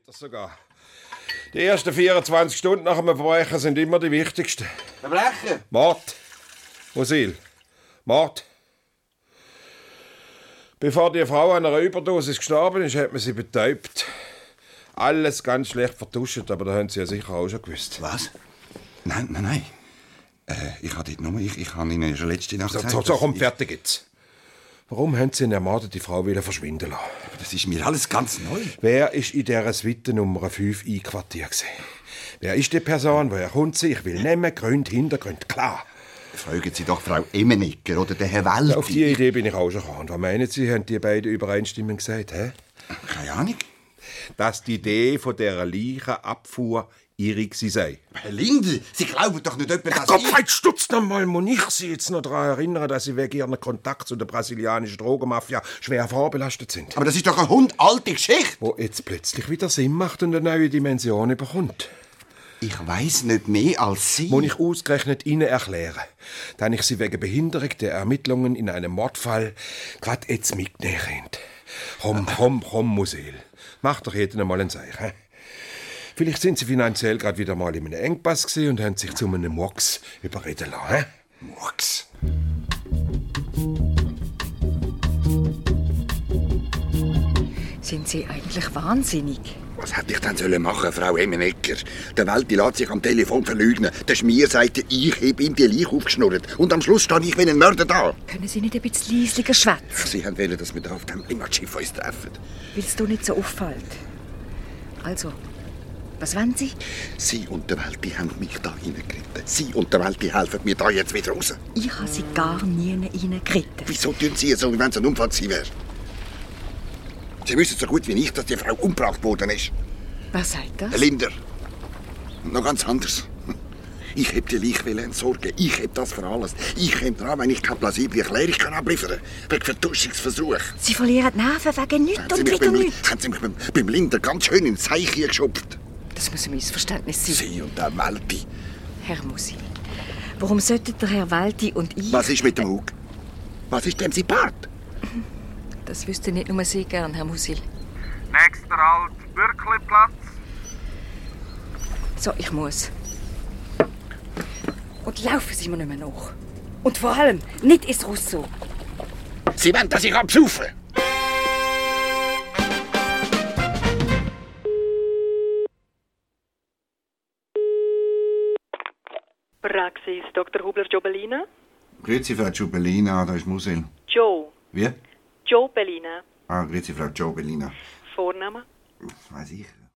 Weiter sogar. Die ersten 24 Stunden nach einem Verbrechen sind immer die wichtigsten. Verbrechen? Mord. Musil. Mord. Bevor die Frau an einer Überdosis gestorben ist, hat man sie betäubt. Alles ganz schlecht vertuscht, aber da haben Sie ja sicher auch schon gewusst. Was? Nein. Ich habe dort nur... Ich habe Ihnen ja schon letzte Nacht gesagt... So, komm, fertig jetzt. Warum haben Sie eine ermordete Frau verschwinden lassen? Das ist mir alles ganz neu. Wer ist in dieser Suite Nummer 5 einquartiert? Wer ist die Person? Woher kommt sie? Ich will nehmen, Gründe, Hintergründe, klar. Fragen Sie doch Frau Emmenegger oder den Herr Welti. Auf die Idee bin ich auch schon gekommen. Was meinen Sie, haben die beiden übereinstimmend gesagt? Hä? Keine Ahnung. Dass die Idee von dieser Leichenabfuhr ihre sei. Herr Linde, Sie glauben doch nicht etwa, dass Gott, jetzt stutzt noch mal. Muss ich Sie jetzt noch daran erinnern, dass Sie wegen Ihrem Kontakt zu der brasilianischen Drogenmafia schwer vorbelastet sind? Aber das ist doch eine hundalte Geschichte. Wo jetzt plötzlich wieder Sinn macht und eine neue Dimension bekommt. Ich weiss nicht mehr als Sie. Muss ich ausgerechnet Ihnen erklären, dass ich Sie wegen Behinderung der Ermittlungen in einem Mordfall gerade jetzt mitnehmen kann. Komm, Musil. Mach doch jeden einmal ein Zeichen. Vielleicht sind Sie finanziell gerade wieder mal in einem Engpass gewesen und haben sich zu einem Murks überreden lassen. Murks? Sind Sie eigentlich wahnsinnig? Was hätte ich denn machen, Frau Emmenegger? Der Welti lässt sich am Telefon verleugnen. Der Schmier sagte, ich habe ihm die Leiche aufgeschnurrt. Und am Schluss stehe ich wie ein Mörder da. Können Sie nicht ein bisschen leislicher schwätzen? Sie wollen, dass wir da auf dem Limmatschiff uns treffen. Weil es doch nicht so auffällt. Also, was wollen Sie? Sie und der Welti haben mich da reingeritten. Sie und der Welti helfen mir da jetzt wieder raus. Ich habe Sie gar nie reingeritten. Wieso tun Sie so, wie wenn es ein Unfall gewesen wäre? Sie wissen so gut wie ich, dass die Frau umgebracht worden ist. Wer sagt das? Herr Linder. Noch ganz anders. Ich heb die Leiche entsorgen. Ich heb das veranlasst. Ich komme dran, wenn ich keine plausible Erklärung abliefern kann. Wegen Vertuschungsversuch. Sie verlieren die Nerven wegen nichts und wieder nichts. Haben Sie mich beim Linder ganz schön ins Zeichen geschupft. Das muss ein Missverständnis sein. Sie und der Welti. Herr Musil, warum sollten der Herr Welti und ich... Was ist mit dem Hug? Was ist dem sein Part? Das wüsste nicht nur Sie gern, Herr Musil. Nächster Halt, Bürkliplatz. So, ich muss. Und laufen Sie mir nicht mehr nach. Und vor allem nicht ins Russo. Sie wollen, dass ich absaufe. Praxis Dr. Hubler-Jobelina. Grüezi, Frau Jobelina, da ist Musil. Joe. Wie? Joe Bellina. Grüezi, Frau Jobelina. Vorname? Weiß ich.